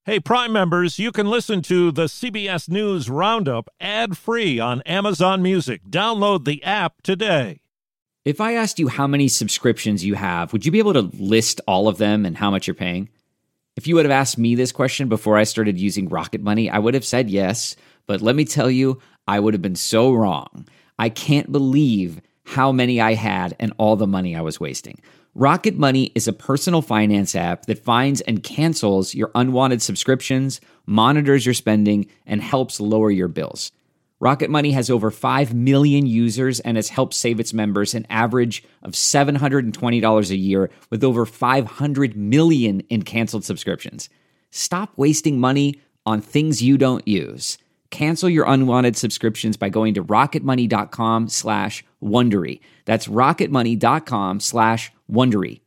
Hey, Prime members, you can listen to the CBS News Roundup ad-free on Amazon Music. Download the app today. If I asked you how many subscriptions you have, would you be able to list all of them and how much you're paying? If you would have asked me this question before I started using Rocket Money, I would have said yes. But let me tell you, I would have been so wrong. I can't believe how many I had and all the money I was wasting. Rocket Money is a personal finance app that finds and cancels your unwanted subscriptions, monitors your spending, and helps lower your bills. Rocket Money has over 5 million users and has helped save its members an average of $720 a year with over 500 million in canceled subscriptions. Stop wasting money on things you don't use. Cancel your unwanted subscriptions by going to rocketmoney.com/Wondery. That's rocketmoney.com/Wondery.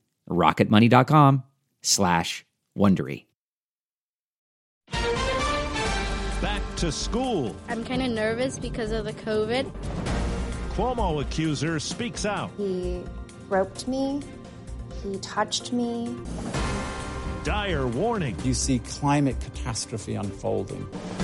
rocketmoney.com/Wondery. Back to school. I'm kind of nervous because of the COVID. Cuomo accuser speaks out. He groped me. He touched me. Dire warning. You see climate catastrophe unfolding.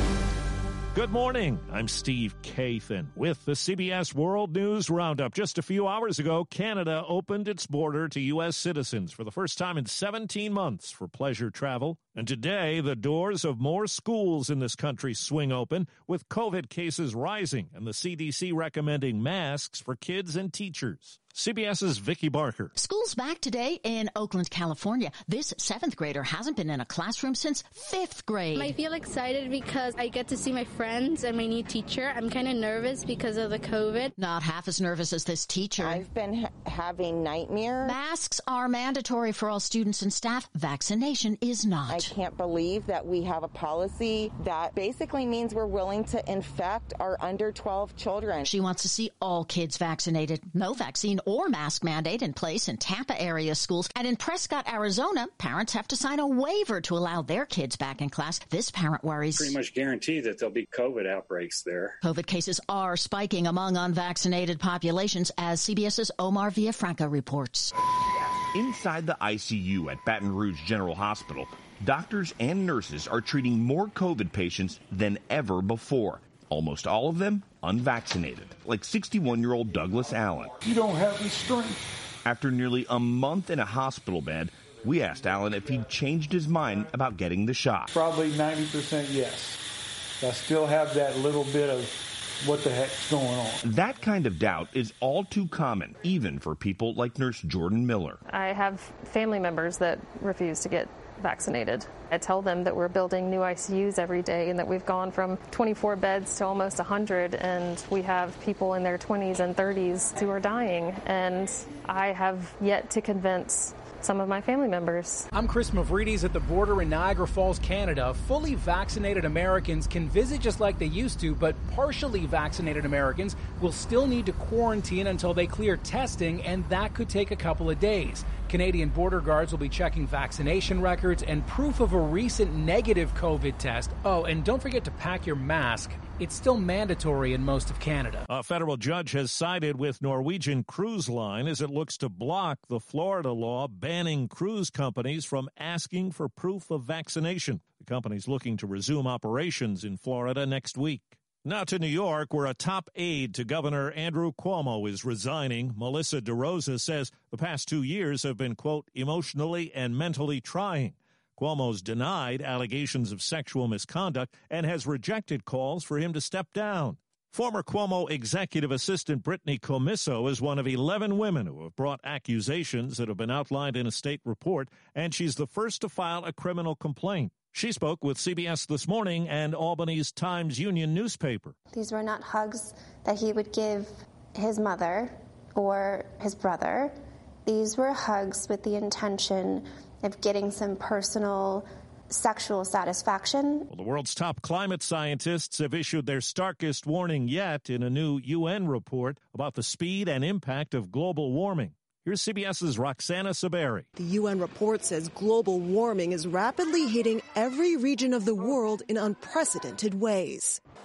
Good morning. I'm Steve Kathan with the CBS World News Roundup. Just a few hours ago, Canada opened its border to U.S. citizens for the first time in 17 months for pleasure travel. And today, the doors of more schools in this country swing open, with COVID cases rising and the CDC recommending masks for kids and teachers. CBS's Vicki Barker. School's back today in Oakland, California. This 7th grader hasn't been in a classroom since 5th grade. I feel excited because I get to see my friends and my new teacher. I'm kind of nervous because of the COVID. Not half as nervous as this teacher. I've been having nightmares. Masks are mandatory for all students and staff. Vaccination is not. I can't believe that we have a policy that basically means we're willing to infect our under 12 children. She wants to see all kids vaccinated. No vaccine or mask mandate in place in Tampa area schools. And in Prescott, Arizona, parents have to sign a waiver to allow their kids back in class. This parent worries. Pretty much guaranteed that there'll be COVID outbreaks there. COVID cases are spiking among unvaccinated populations, as CBS's Omar Villafranca reports. Inside the ICU at Baton Rouge General Hospital, doctors and nurses are treating more COVID patients than ever before. Almost all of them unvaccinated, like 61-year-old Douglas Allen. You don't have the strength. After nearly a month in a hospital bed, we asked Allen if he'd changed his mind about getting the shot. Probably 90% yes. I still have that little bit of what the heck's going on. That kind of doubt is all too common, even for people like Nurse Jordan Miller. I have family members that refuse to get vaccinated. I tell them that we're building new ICUs every day and that we've gone from 24 beds to almost 100, and we have people in their 20s and 30s who are dying, and I have yet to convince some of my family members. I'm Chris Mavridis at the border in Niagara Falls, Canada. Fully vaccinated Americans can visit just like they used to, but partially vaccinated Americans will still need to quarantine until they clear testing, and that could take a couple of days. Canadian border guards will be checking vaccination records and proof of a recent negative COVID test. Oh, and don't forget to pack your mask. It's still mandatory in most of Canada. A federal judge has sided with Norwegian Cruise Line as it looks to block the Florida law banning cruise companies from asking for proof of vaccination. The company's looking to resume operations in Florida next week. Now to New York, where a top aide to Governor Andrew Cuomo is resigning. Melissa DeRosa says the past 2 years have been, quote, emotionally and mentally trying. Cuomo's denied allegations of sexual misconduct and has rejected calls for him to step down. Former Cuomo executive assistant Brittany Commisso is one of 11 women who have brought accusations that have been outlined in a state report, and she's the first to file a criminal complaint. She spoke with CBS This Morning and Albany's Times-Union newspaper. These were not hugs that he would give his mother or his brother. These were hugs with the intention of getting some personal sexual satisfaction. Well, the world's top climate scientists have issued their starkest warning yet in a new UN report about the speed and impact of global warming. Here's CBS's Roxana Saberi. The UN report says global warming is rapidly hitting every region of the world in unprecedented ways.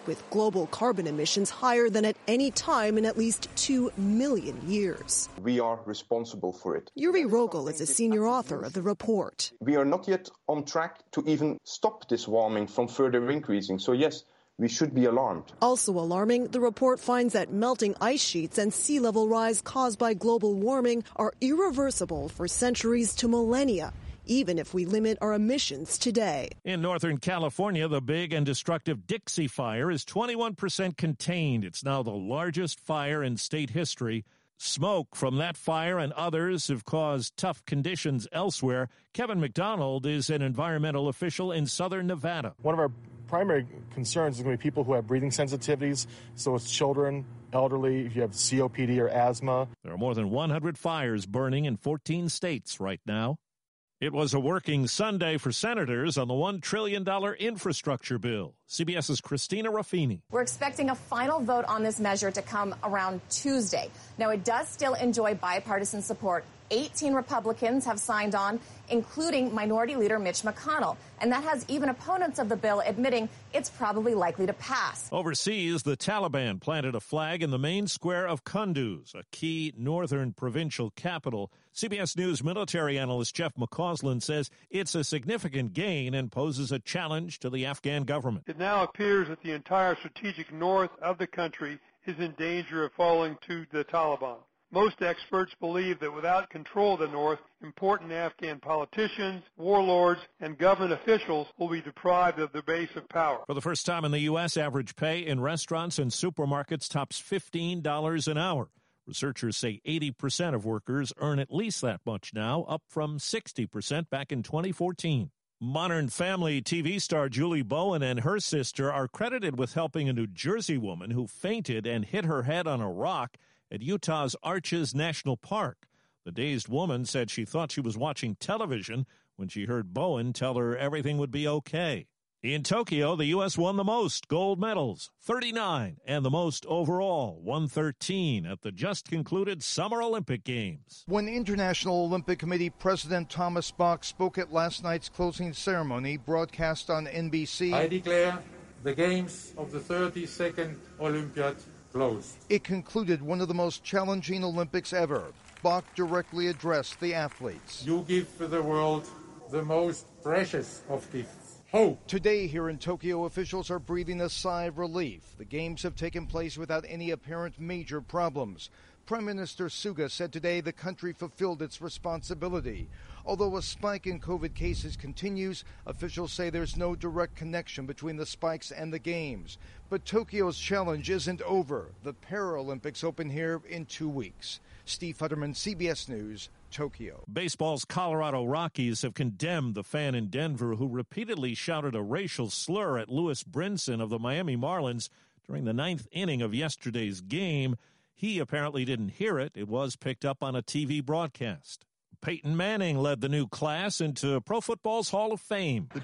with global carbon emissions higher than at any time in at least 2 million years. We are responsible for it. Yuri Rogel is a senior author of the report. We are not yet on track to even stop this warming from further increasing. So yes, we should be alarmed. Also alarming, the report finds that melting ice sheets and sea level rise caused by global warming are irreversible for centuries to millennia, even if we limit our emissions today. In Northern California, the big and destructive Dixie Fire is 21% contained. It's now the largest fire in state history. Smoke from that fire and others have caused tough conditions elsewhere. Kevin McDonald is an environmental official in southern Nevada. One of our primary concerns is going to be people who have breathing sensitivities, so it's children, elderly, if you have COPD or asthma. There are more than 100 fires burning in 14 states right now. It was a working Sunday for senators on the $1 trillion infrastructure bill. CBS's Christina Ruffini. We're expecting a final vote on this measure to come around Tuesday. Now, it does still enjoy bipartisan support. 18 Republicans have signed on, including Minority Leader Mitch McConnell. And that has even opponents of the bill admitting it's probably likely to pass. Overseas, the Taliban planted a flag in the main square of Kunduz, a key northern provincial capital. CBS News military analyst Jeff McCausland says it's a significant gain and poses a challenge to the Afghan government. It now appears that the entire strategic north of the country is in danger of falling to the Taliban. Most experts believe that without control of the north, important Afghan politicians, warlords, and government officials will be deprived of their base of power. For the first time in the U.S., average pay in restaurants and supermarkets tops $15 an hour. Researchers say 80% of workers earn at least that much now, up from 60% back in 2014. Modern Family TV star Julie Bowen and her sister are credited with helping a New Jersey woman who fainted and hit her head on a rock at Utah's Arches National Park. The dazed woman said she thought she was watching television when she heard Bowen tell her everything would be okay. In Tokyo, the U.S. won the most gold medals, 39, and the most overall, 113, at the just-concluded Summer Olympic Games. When International Olympic Committee President Thomas Bach spoke at last night's closing ceremony, broadcast on NBC, I declare the Games of the 32nd Olympiad closed. It concluded one of the most challenging Olympics ever. Bach directly addressed the athletes. You give the world the most precious of gifts. Hope. Today here in Tokyo, officials are breathing a sigh of relief. The games have taken place without any apparent major problems. Prime Minister Suga said today the country fulfilled its responsibility. Although a spike in COVID cases continues, officials say there's no direct connection between the spikes and the games. But Tokyo's challenge isn't over. The Paralympics open here in 2 weeks. Steve Futterman, CBS News, Tokyo. Baseball's Colorado Rockies have condemned the fan in Denver who repeatedly shouted a racial slur at Lewis Brinson of the Miami Marlins during the 9th inning of yesterday's game. He apparently didn't hear it. It was picked up on a TV broadcast. Peyton Manning led the new class into Pro Football's Hall of Fame. The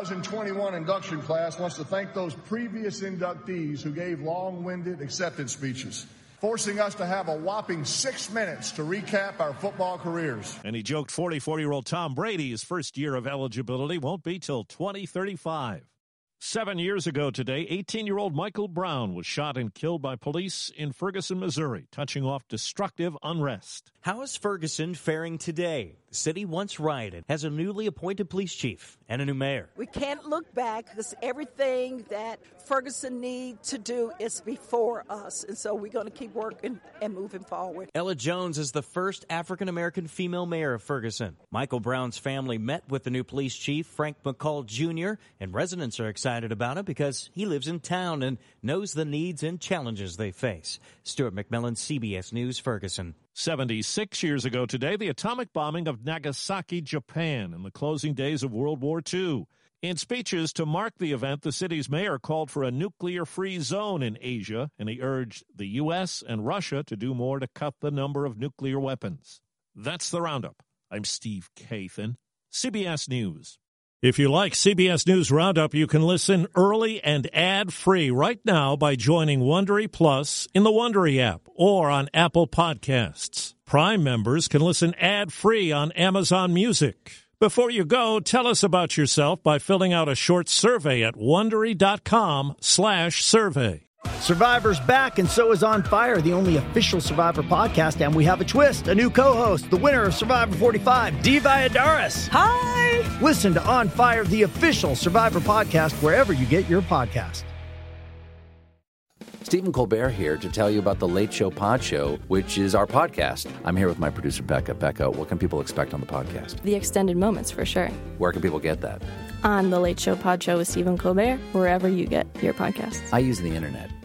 2021 induction class wants to thank those previous inductees who gave long-winded acceptance speeches, forcing us to have a whopping 6 minutes to recap our football careers. And he joked 44-year-old Tom Brady's first year of eligibility won't be till 2035. 7 years ago today, 18-year-old Michael Brown was shot and killed by police in Ferguson, Missouri, touching off destructive unrest. How is Ferguson faring today? The city, once rioted, has a newly appointed police chief and a new mayor. We can't look back because everything that Ferguson needs to do is before us, and so we're going to keep working and moving forward. Ella Jones is the first African-American female mayor of Ferguson. Michael Brown's family met with the new police chief, Frank McCall Jr., and residents are excited about it because he lives in town and knows the needs and challenges they face. Stuart McMillan, CBS News, Ferguson. 76 years ago today, the atomic bombing of Nagasaki, Japan, in the closing days of World War II. In speeches to mark the event, the city's mayor called for a nuclear-free zone in Asia, and he urged the U.S. and Russia to do more to cut the number of nuclear weapons. That's the Roundup. I'm Steve Kathan, CBS News. If you like CBS News Roundup, you can listen early and ad-free right now by joining Wondery Plus in the Wondery app or on Apple Podcasts. Prime members can listen ad-free on Amazon Music. Before you go, tell us about yourself by filling out a short survey at Wondery.com/survey. Survivor's back, and so is On Fire, the only official Survivor podcast, and we have a twist, a new co-host, the winner of Survivor 45, Dee Valladares. Hi! Listen to On Fire, the official Survivor podcast, wherever you get your podcast. Stephen Colbert here to tell you about the Late Show Pod Show, which is our podcast. I'm here with my producer, Becca. Becca, what can people expect on the podcast? The extended moments, for sure. Where can people get that? On the Late Show Pod Show with Stephen Colbert, wherever you get your podcasts. I use the internet.